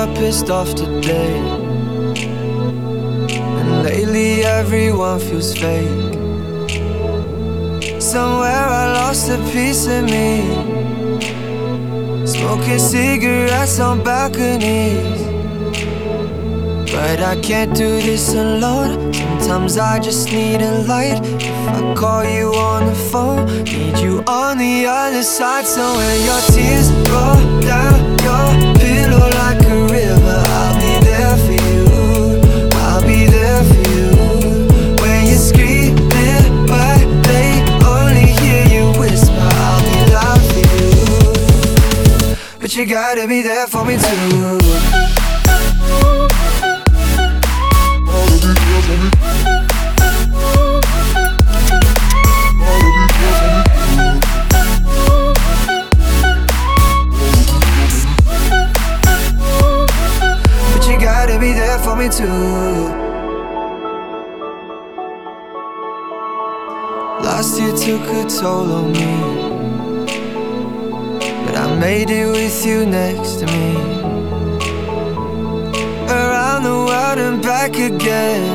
up pissed off today, and lately everyone feels fake. Somewhere I lost a piece of me, smoking cigarettes on balconies. But I can't do this alone. Sometimes I just need a light. If I call you on the phone, need you on the other side. So when your tears roll down your pillow like a river, I'll be there for you, I'll be there for you. When you're screaming but they only hear you whisper, I'll be loud for you. But you gotta be there for me too. Be there for me too. Last year took a toll on me, but I made it with you next to me. Around the world and back again.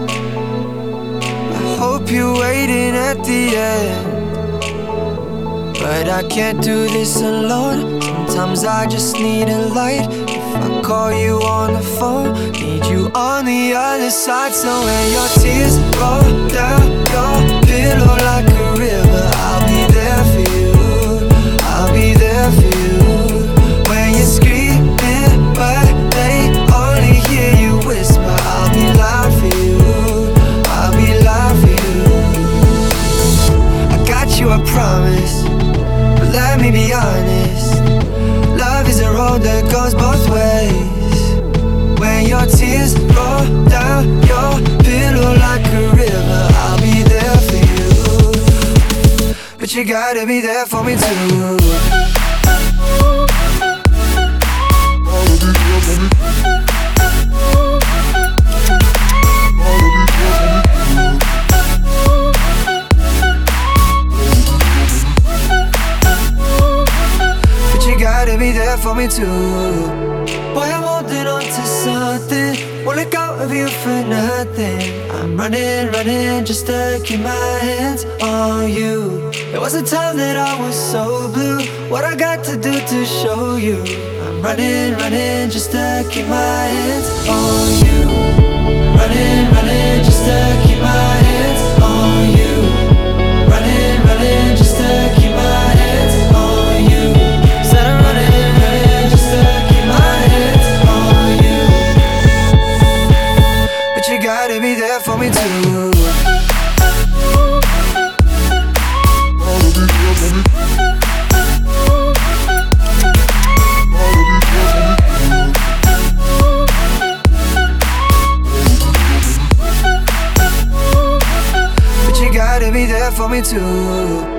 I hope you're waiting at the end. But I can't do this alone. Sometimes I just need a light. If I call you on the phone, need you on the other side. So when your tears roll down your pillow like a river, I'll be there for you, I'll be there for you. When you're screaming but they only hear you whisper, I'll be loud for you, I'll be loud for you. I got you, I promise. Let me be honest, love is a road that goes both ways. When your tears roll down your pillow like a river, I'll be there for you. But you gotta be there for me too. Be there for me too. Boy, I'm holding on to something, won't let go of you for nothing. I'm running, running just to keep my hands on you. There was a time that I was so blue. What I got to do to show you? I'm running, running just to keep my hands on you. Running, running just to keep my hands on you. Running, running just to keep my hands on you. You gotta be there for me too. But you gotta be there for me too.